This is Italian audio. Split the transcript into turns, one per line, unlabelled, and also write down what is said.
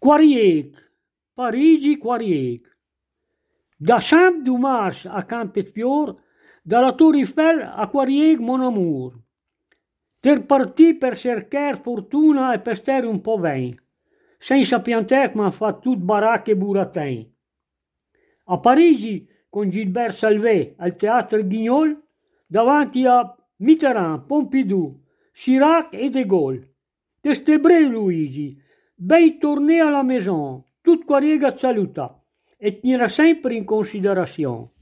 Quarieg, Parigi Quarieg. Da Champ-du-Mars a Campefior, dalla Tour Eiffel a Quarieg mon amour. Ter partì per cercare fortuna e per stare un po' ben, senza piantare che m'ha fatto tut baracche e buratin. A Parigi con Gilbert Salvé al Teatro Guignol, davanti a Mitterrand, Pompidou, Chirac e De Gaulle. Testebré Luigi, bei tourné à la maison, tut Quarieg a saluta e tenera sempre in considerazione.